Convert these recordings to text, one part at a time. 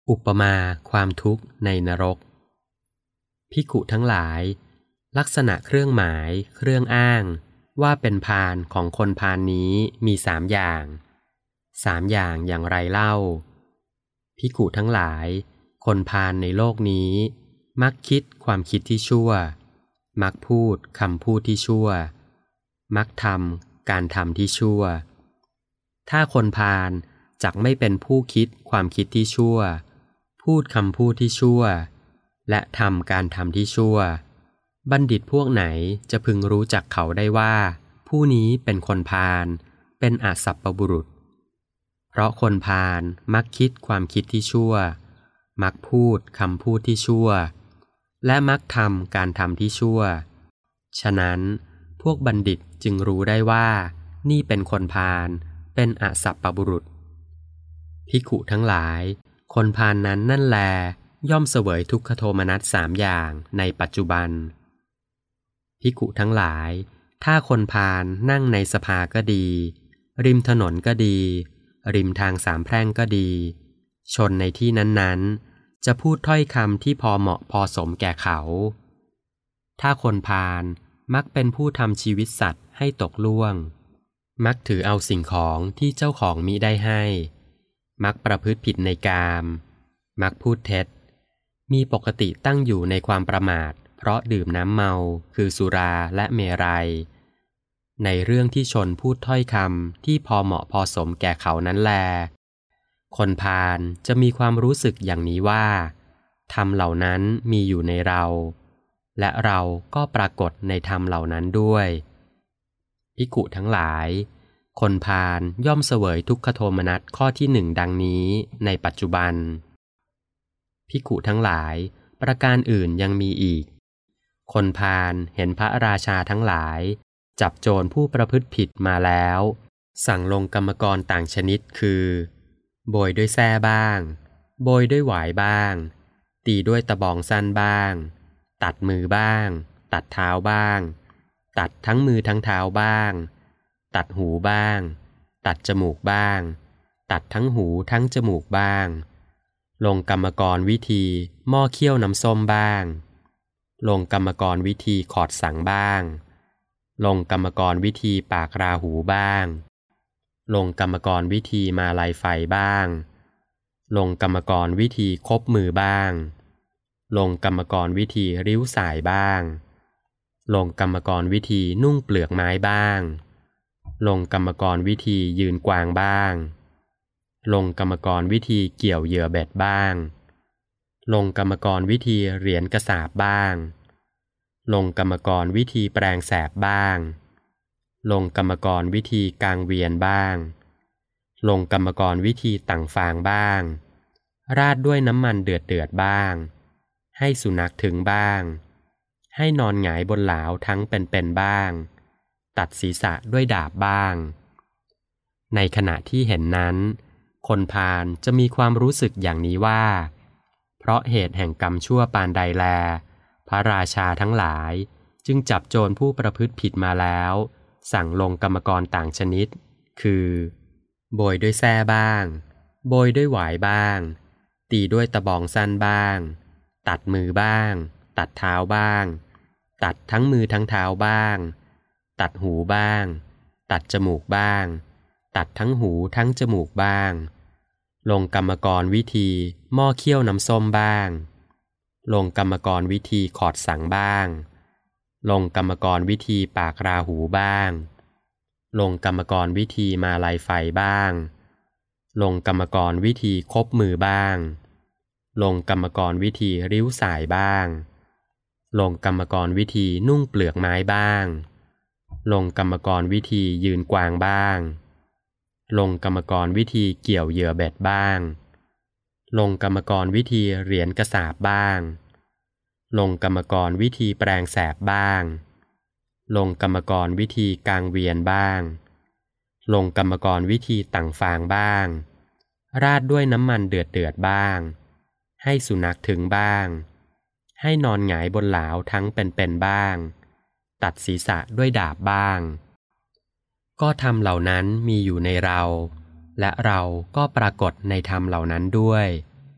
อุปมาความทุกข์ในนรกภิกขุทั้งหลายลักษณะเครื่องหมายเครื่องอ้างว่าเป็นพาลของคนพาลนี้มี3 อย่างอย่างไรเล่าภิกขุทั้งหลายคนพาลในโลกนี้มักคิดความคิดที่ชั่วมักพูดคำพูดที่ชั่วมักทำการทำที่ชั่วถ้าคนพาลจักไม่เป็นผู้คิดความคิดที่ชั่วพูดคำพูดที่ชั่วและทำการทำที่ชั่วบัณฑิตพวกไหนจะพึงรู้จักเขาได้ว่าผู้นี้เป็นคนพาลเป็นอสัพพบุรุษเพราะคนพาลมักคิดความคิดที่ชั่วมักพูดคำพูดที่ชั่วและมักทำการทำที่ชั่วฉะนั้นพวกบัณฑิตจึงรู้ได้ว่านี่เป็นคนพาลเป็นอสัพพบุรุษภิกขุทั้งหลายคนพาลนั้นนั่นแลย่อมเสวยทุกขโทมนัส3 อย่างในปัจจุบันภิกขุทั้งหลายถ้าคนพาลนั่งในสภาก็ดีริมถนนก็ดีริมทางสามแพร่งก็ดีชนในที่นั้นๆจะพูดถ้อยคำที่พอเหมาะพอสมแก่เขาถ้าคนพาลมักเป็นผู้ทำชีวิตสัตว์ให้ตกล่วงมักถือเอาสิ่งของที่เจ้าของมิได้ให้มักประพฤติผิดในกามมักพูดเท็จมีปกติตั้งอยู่ในความประมาทเพราะดื่มน้ำเมาคือสุราและเมรัยในเรื่องที่ชนพูดถ้อยคำที่พอเหมาะพอสมแก่เขานั้นแลคนพาลจะมีความรู้สึกอย่างนี้ว่าธรรมเหล่านั้นมีอยู่ในเราและเราก็ปรากฏในธรรมเหล่านั้นด้วยภิกขุทั้งหลายคนพาลย่อมเสวยทุกขโทมนัสข้อที่1ดังนี้ในปัจจุบันภิกขุทั้งหลายประการอื่นยังมีอีกคนพาลเห็นพระราชาทั้งหลายจับโจรผู้ประพฤติผิดมาแล้วสั่งลงกรรมกรต่างชนิดคือโบยด้วยแส้บ้างโบยด้วยหวายบ้างตีด้วยตะบองสั้นบ้างตัดมือบ้างตัดเท้าบ้างตัดทั้งมือทั้งเท้าบ้างตัดหูบ้างตัดจมูกบ้างตัดทั้งหูทั้งจมูกบ้างลงกรรมกรวิธีหม้อเคี่ยวน้ำส้มบ้างลงกรรมกรวิธีขอดสังบ้างลงกรรมกรวิธีปากราหูบ้างลงกรรมกรวิธีมาลัยไฟบ้างลงกรรมกรวิธีคบมือบ้างลงกรรมกรวิธีริ้วสายบ้างลงกรรมกรวิธีนุ่งเปลือกไม้บ้างลงกรรมกรวิธียืนกวางบ้างลงกรรมกรวิธีเกี่ยวเหยื่อเบ็ดบ้างลงกรรมกรวิธีเหรียญกระสาบบ้างลงกรรมกรวิธีแปรงแสบบ้างลงกรรมกรวิธีกางเวียนบ้างลงกรรมกรวิธีตั่งฟางบ้างราดด้วยน้ำมันเดือดบ้างให้สุนัขถึงบ้างให้นอนหงายบนหลาวทั้งเป็นบ้างตัดศีรษะด้วยดาบบ้างในขณะที่เห็นนั้นคนพาลจะมีความรู้สึกอย่างนี้ว่าเพราะเหตุแห่งกรรมชั่วปานใดแลพระราชาทั้งหลายจึงจับโจรผู้ประพฤติผิดมาแล้วสั่งลงกรรมกรต่างชนิดคือโบยด้วยแส้บ้างโบยด้วยหวายบ้างตีด้วยตะบองสั้นบ้างตัดมือบ้างตัดเท้าบ้างตัดทั้งมือทั้งเท้าบ้างตัดหูบ้างตัดจมูกบ้างตัดทั้งหูทั้งจมูกบ้างลงกรรมกรวิธีหม้อเคี่ยวน้ำส้มบ้างลงกรรมกรวิธีขอดสังบ้างลงกรรมกรวิธีปากราหูบ้างลงกรรมกรวิธีมาลัยไฟบ้างลงกรรมกรวิธีคบมือบ้างลงกรรมกรวิธีริ้วสายบ้างลงกรรมกรวิธีนุ่งเปลือกไม้บ้างลงกรรมกรวิธียืนกวางบ้างลงกรรมกรวิธีเกี่ยวเหยื่อเบ็ดบ้างลงกรรมกรวิธีเหรียญกระสาบบ้างลงกรรมกรวิธีแปรงแสบบ้างลงกรรมกรวิธีกางเวียนบ้างลงกรรมกรวิธีตั่งฟางบ้างราดด้วยน้ำมันเดือดบ้างให้สุนัขถึงบ้างให้นอนหงายบนหลาวทั้งเป็นบ้างตัดศีรษะด้วยดาบบ้างก็ธรรมเหล่านั้นมีอยู่ในเราและเราก็ปรากฏในธรรมเหล่านั้นด้วย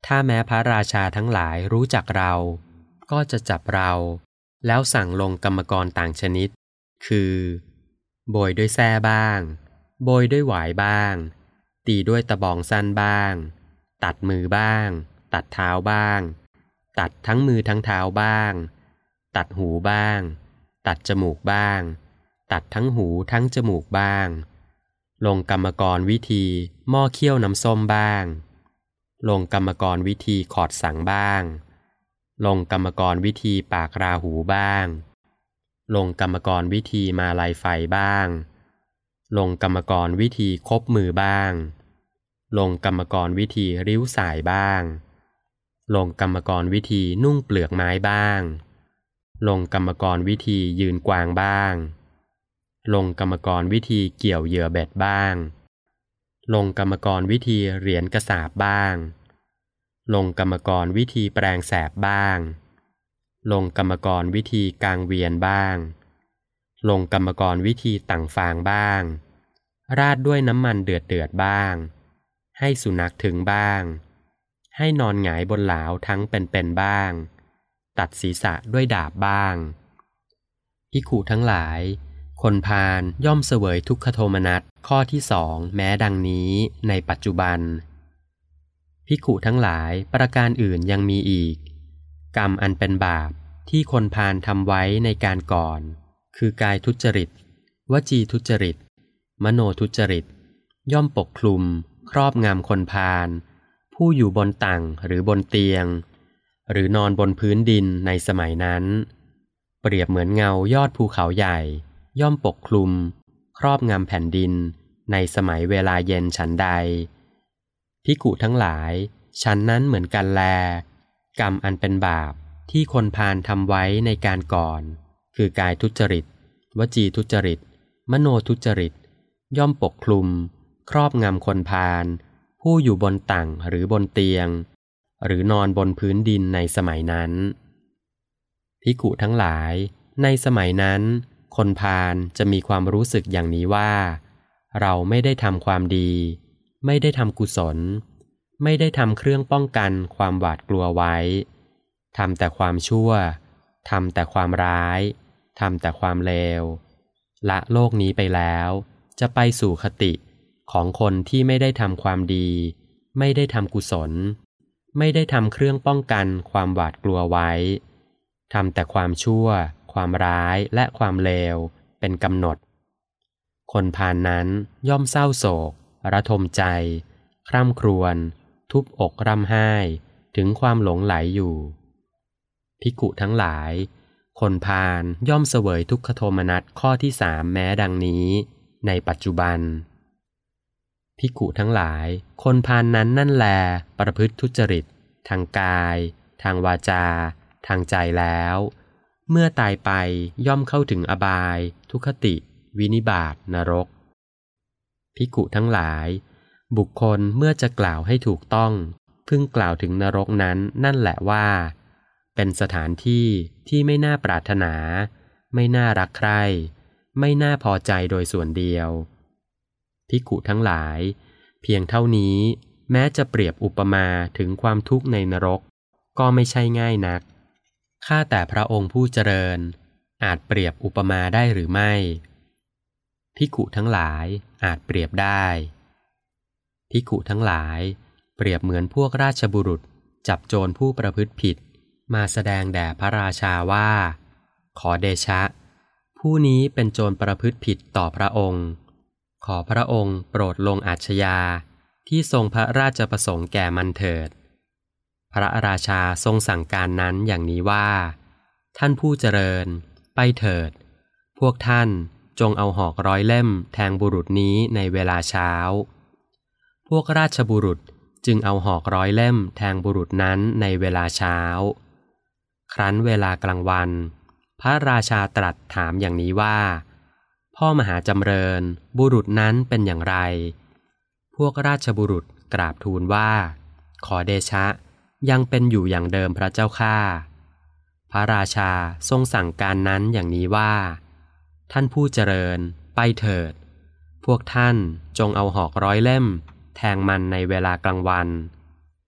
ถ้าแม้พระราชาทั้งหลายรู้จักเราก็จะจับเราแล้วสั่งลงกรรมกรต่างชนิดคือโบยด้วยแส้บ้างโบยด้วยหวายบ้างตีด้วยตะบองสั้นบ้างตัดมือบ้างตัดเท้าบ้างตัดทั้งมือทั้งเท้าบ้างตัดหูบ้างตัดจมูกบ้างตัดทั้งหูทั้งจมูกบ้างลงกรรมกรวิธีหม้อเคี่ยวน้ำส้มบ้างลงกรรมกรวิธีขอดสังบ้างลงกรรมกรวิธีปากราหูบ้างลงกรรมกรวิธีมาลัยไฟบ้างลงกรรมกรวิธีคบมือบ้างลงกรรมกรวิธีริ้วสายบ้างลงกรรมกรวิธีนุ่งเปลือกไม้บ้างลงกรรมกรวิธียืนกวางบ้างลงกรรมกรวิธีเกี่ยวเหยื่อเบ็ดบ้างลงกรรมกรวิธีเหรียญกระสาบบ้างลงกรรมกรวิธีแปรงแสบบ้างลงกรรมกรวิธีกางเวียนบ้างลงกรรมกรวิธีตั่งฟางบ้างราดด้วยน้ำมันเดือดบ้างให้สุนัขถึงบ้างให้นอนหงายบนหลาวทั้งเป็นบ้างตัดศีรษะด้วยดาบบ้างภิกขุทั้งหลายคนพาลย่อมเสวยทุกขโทมนัสข้อที่สองแม้ดังนี้ในปัจจุบันภิกขุทั้งหลายประการอื่นยังมีอีกกรรมอันเป็นบาปที่คนพาลทำไว้ในการก่อนคือกายทุจริตวจีทุจริตมโนทุจริตย่อมปกคลุมครอบงำคนพาลผู้อยู่บนตั่งหรือบนเตียงหรือนอนบนพื้นดินในสมัยนั้นเปรียบเหมือนเงายอดภูเขาใหญ่ย่อมปกคลุมครอบงำแผ่นดินในสมัยเวลาเย็นฉันใดภิกขุทั้งหลายฉันนั้นเหมือนกันแลกรรมอันเป็นบาปที่คนพาลทำไว้ในการก่อนคือกายทุจริตวจีทุจริตมโนทุจริตย่อมปกคลุมครอบงำคนพาลผู้อยู่บนตั่งหรือบนเตียงหรือนอนบนพื้นดินในสมัยนั้นภิกขุทั้งหลายในสมัยนั้นคนพาลจะมีความรู้สึกอย่างนี้ว่าเราไม่ได้ทำความดีไม่ได้ทำกุศลไม่ได้ทำเครื่องป้องกันความหวาดกลัวไว้ทำแต่ความชั่วทำแต่ความร้ายทำแต่ความเลวละโลกนี้ไปแล้วจะไปสู่คติของคนที่ไม่ได้ทำความดีไม่ได้ทำกุศลไม่ได้ทำเครื่องป้องกันความหวาดกลัวไว้ทำแต่ความชั่วความร้ายและความเลวเป็นกำหนดคนพาลนั้นย่อมเศร้าโศกระทมใจคร่ำครวญทุบอกร่ำไห้ถึงความหลงไหลอยู่ภิกขุทั้งหลายคนพาลย่อมเสวยทุกขโทมนัสข้อที่สามแม้ดังนี้ในปัจจุบันภิกขุทั้งหลายคนพาลนั้นนั่นแลประพฤติทุจริตทางกายทางวาจาทางใจแล้วเมื่อตายไปย่อมเข้าถึงอบายทุกขติวินิบาตนรกภิกขุทั้งหลายบุคคลเมื่อจะกล่าวให้ถูกต้องพึงกล่าวถึงนรกนั้นนั่นแหละว่าเป็นสถานที่ที่ไม่น่าปรารถนาไม่น่ารักใคร่ไม่น่าพอใจโดยส่วนเดียวภิกขุทั้งหลายเพียงเท่านี้แม้จะเปรียบอุปมาถึงความทุกข์ในนรกก็ไม่ใช่ง่ายนักข้าแต่พระองค์ผู้เจริญอาจเปรียบอุปมาได้หรือไม่ภิกขุทั้งหลายอาจเปรียบได้ภิกขุทั้งหลายเปรียบเหมือนพวกราชบุรุษจับโจรผู้ประพฤติผิดมาแสดงแด่พระราชาว่าขอเดชะผู้นี้เป็นโจรประพฤติผิดต่อพระองค์ขอพระองค์โปรดลงอาชญาที่ทรงพระราชประสงค์แก่มันเถิดพระราชาทรงสั่งการนั้นอย่างนี้ว่าท่านผู้เจริญไปเถิดพวกท่านจงเอาหอกร้อยเล่มแทงบุรุษนี้ในเวลาเช้าพวกราชบุรุษจึงเอาหอกร้อยเล่มแทงบุรุษนั้นในเวลาเช้าครั้นเวลากลางวันพระราชาตรัสถามอย่างนี้ว่าพ่อมหาจำเริญบุรุษนั้นเป็นอย่างไรพวกราชบุรุษกราบทูลว่าขอเดชะยังเป็นอยู่อย่างเดิมพระเจ้าข้าพระราชาทรงสั่งการนั้นอย่างนี้ว่าท่านผู้เจริญไปเถิดพวกท่านจงเอาหอกร้อยเล่มแทงมันในเวลากลางวันพ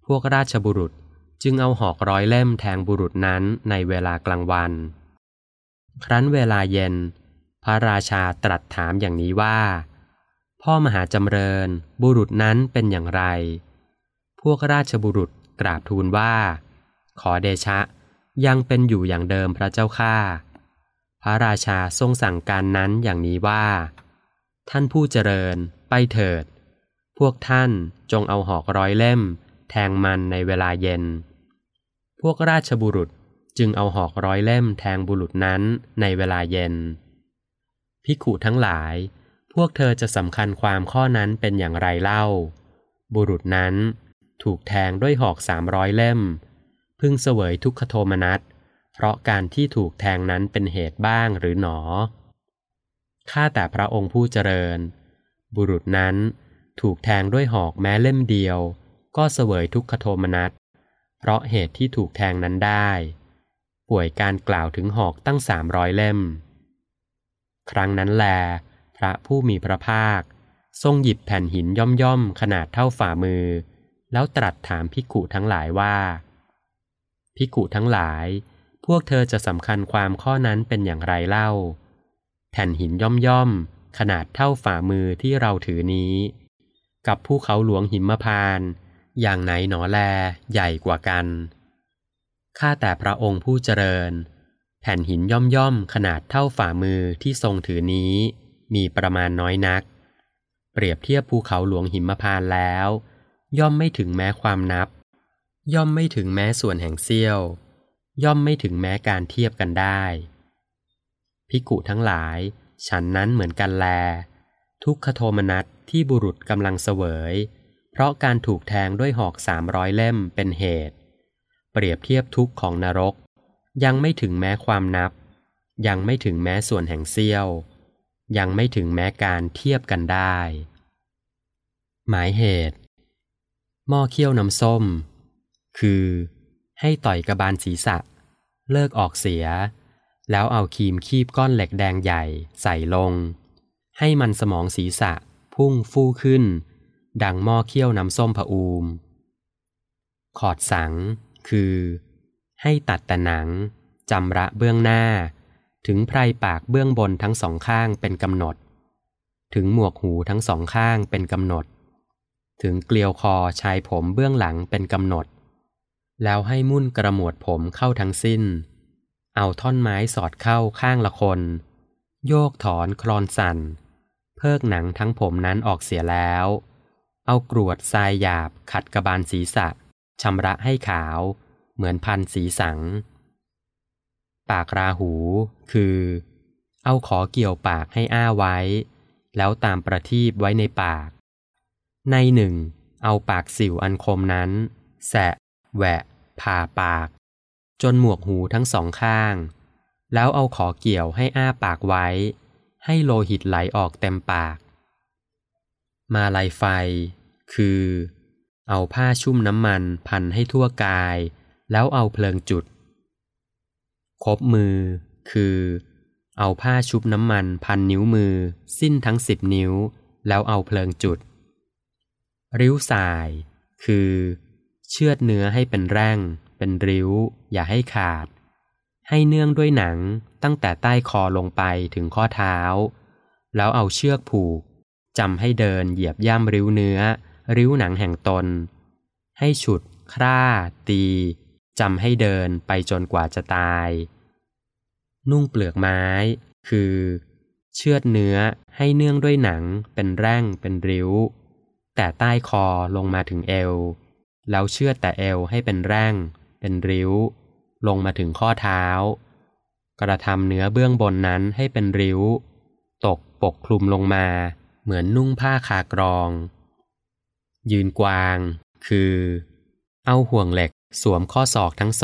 วกราชบุรุษจึงเอาหอก100 เล่มแทงบุรุษนั้นในเวลากลางวันครั้นเวลาเย็นพระราชาตรัสถามอย่างนี้ว่าพ่อมหาจำเริญบุรุษนั้นเป็นอย่างไรพวกราชบุรุษกราบทูลว่าขอเดชะยังเป็นอยู่อย่างเดิมพระเจ้าข้าพระราชาทรงสั่งการนั้นอย่างนี้ว่าท่านผู้เจริญไปเถิดพวกท่านจงเอาหอก100 เล่มแทงมันในเวลาเย็นพวกราชบุรุษจึงเอาหอก100 เล่มแทงบุรุษนั้นในเวลาเย็นภิกขุทั้งหลายพวกเธอจะสำคัญความข้อนั้นเป็นอย่างไรเล่าบุรุษนั้นถูกแทงด้วยหอก300 เล่มพึงเสวยทุกขโทมนัสเพราะการที่ถูกแทงนั้นเป็นเหตุบ้างหรือหนอข้าแต่พระองค์ผู้เจริญบุรุษนั้นถูกแทงด้วยหอกแม้เล่มเดียวก็เสวยทุกขโทมนัสเพราะเหตุที่ถูกแทงนั้นได้ป่วยการกล่าวถึงหอกตั้ง300 เล่มครั้งนั้นแลพระผู้มีพระภาคทรงหยิบแผ่นหินย่อมๆขนาดเท่าฝ่ามือแล้วตรัสถามภิกขุทั้งหลายว่าภิกขุทั้งหลายพวกเธอจะสำคัญความข้อนั้นเป็นอย่างไรเล่าแผ่นหินย่อมๆขนาดเท่าฝ่ามือที่เราถือนี้กับภูเขาหลวงหิมพานต์อย่างไหนหนอแลใหญ่กว่ากันข้าแต่พระองค์ผู้เจริญแผ่นหินย่อมๆขนาดเท่าฝ่ามือที่ทรงถือนี้มีประมาณน้อยนักเปรียบเทียบภูเขาหลวงหิมพานต์แล้วย่อมไม่ถึงแม้ความนับย่อมไม่ถึงแม้ส่วนแห่งเสี้ยวย่อมไม่ถึงแม้การเทียบกันได้ภิกขุทั้งหลายฉันนั้นเหมือนกันแลทุกขโทมนัสที่บุรุษกำลังเสวยเพราะการถูกแทงด้วยหอก300 เล่มเป็นเหตุเปรียบเทียบทุกข์ของนรกยังไม่ถึงแม้ความนับยังไม่ถึงแม้ส่วนแห่งเสี้ยวยังไม่ถึงแม้การเทียบกันได้หมายเหตุหม้อเคี่ยวน้ำส้มคือให้ต่อยกระบาลศีรษะเลิกออกเสียแล้วเอาครีมคีบก้อนเหล็กแดงใหญ่ใส่ลงให้มันสมองศีรษะพุ่งฟู่ขึ้นดังหม้อเคี่ยวน้ำส้มผอูมขอดสังคือให้ตัดแต่หนังจำระเบื้องหน้าถึงไพรปากเบื้องบนทั้ง2 ข้างเป็นกำหนดถึงหมวกหูทั้ง2 ข้างเป็นกำหนดถึงเกลียวคอชายผมเบื้องหลังเป็นกำหนดแล้วให้มุ่นกระหมวดผมเข้าทั้งสิ้นเอาท่อนไม้สอดเข้าข้างละคนโยกถอนคลอนสั่นเพิกหนังทั้งผมนั้นออกเสียแล้วเอากรวดทรายหยาบขัดกระบาลศีรษะชำระให้ขาวเหมือนพันสีสังปากราหูคือเอาขอเกี่ยวปากให้อ้าไว้แล้วตามประทีปไว้ในปากในหนึ่งเอาปากสิวอันคมนั้นแสะแหวะผ่าปากจนหมวกหูทั้ง2 ข้างแล้วเอาขอเกี่ยวให้อ้าปากไว้ให้โลหิตไหลออกเต็มปากมาลัยไฟคือเอาผ้าชุ่มน้ำมันพันให้ทั่วกายแล้วเอาเพลิงจุดคบมือคือเอาผ้าชุบน้ำมันพันนิ้วมือสิ้นทั้ง10 นิ้วแล้วเอาเพลิงจุดริ้วสายคือเชือดเนื้อให้เป็นแร่งเป็นริ้วอย่าให้ขาดให้เนื่องด้วยหนังตั้งแต่ใต้คอลงไปถึงข้อเท้าแล้วเอาเชือกผูกจำให้เดินเหยียบย่ำริ้วเนื้อริ้วหนังแห่งตนให้ฉุดคร่าตีจำให้เดินไปจนกว่าจะตายนุ่งเปลือกไม้คือเชือดเนื้อให้เนื่องด้วยหนังเป็นแร่งเป็นริ้วแต่ใต้คอลงมาถึงเอวแล้วเชือดแต่เอวให้เป็นแร่งเป็นริ้วลงมาถึงข้อเท้ากระทำเนื้อเบื้องบนนั้นให้เป็นริ้วตกปกคลุมลงมาเหมือนนุ่งผ้าคากรองยืนกวางคือเอาห่วงเหล็กสวมข้อศอกทั้ง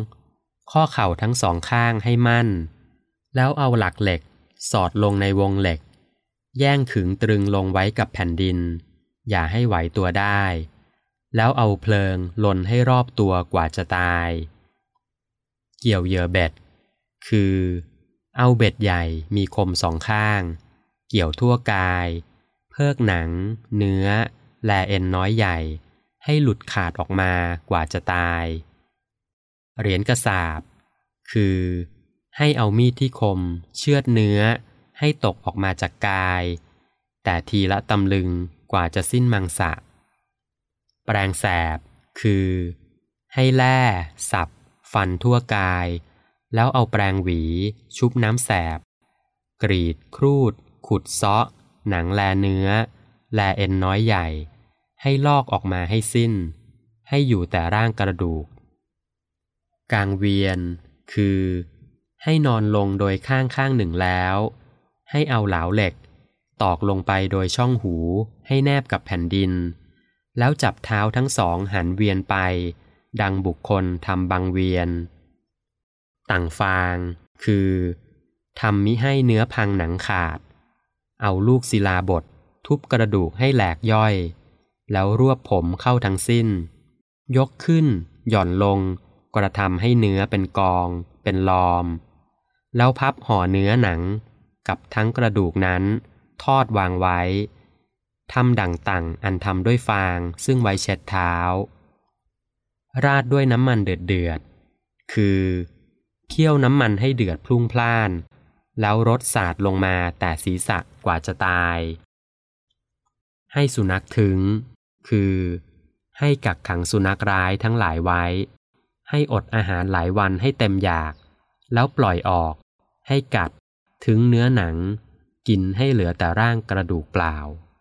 2ข้อเข่าทั้ง2 ข้างให้มั่นแล้วเอาหลักเหล็กสอดลงในวงเหล็กแย่งขึงตรึงลงไว้กับแผ่นดินอย่าให้ไหวตัวได้แล้วเอาเพลิงลนให้รอบตัวกว่าจะตายเกี่ยวเหยื่อเบ็ดคือเอาเบ็ดใหญ่มีคม2 ข้างเกี่ยวทั่วกายเพิกหนังเนื้อแลเอ็นน้อยใหญ่ให้หลุดขาดออกมากว่าจะตายเหรียญกระสาบคือให้เอามีดที่คมเชือดเนื้อให้ตกออกมาจากกายแต่ทีละตำลึงกว่าจะสิ้นมังสะแปรงแสบคือให้แล่สับฟันทั่วกายแล้วเอาแปรงหวีชุบน้ำแสบกรีดครูดขุดเซาะหนังแลเนื้อแลเอ็นน้อยใหญ่ให้ลอกออกมาให้สิ้นให้อยู่แต่ร่างกระดูกกางเวียนคือให้นอนลงโดยข้างหนึ่งแล้วให้เอาเหลาเหล็กตอกลงไปโดยช่องหูให้แนบกับแผ่นดินแล้วจับเท้าทั้งสองหันเวียนไปดังบุคคลทำบังเวียนต่างฟางคือทำมิให้เนื้อพังหนังขาดเอาลูกศิลาบดทุบกระดูกให้แหลกย่อยแล้วรวบผมเข้าทั้งสิ้นยกขึ้นหย่อนลงกระทำให้เนื้อเป็นกองเป็นลอมแล้วพับห่อเนื้อหนังกับทั้งกระดูกนั้นทอดวางไว้ทำดั่งตั่งอันทำด้วยฟางซึ่งไว้เช็ดเท้าราดด้วยน้ำมันเดือดคือเคี่ยวน้ำมันให้เดือดพลุ่งพล่านแล้วรดสาดลงมาแต่ศีรษะกว่าจะตายให้สุนัขถึงคือให้กักขังสุนัขร้ายทั้งหลายไว้ให้อดอาหารหลายวันให้เต็มอยากแล้วปล่อยออกให้กัดถึงเนื้อหนังกินให้เหลือแต่ร่างกระดูกเปล่า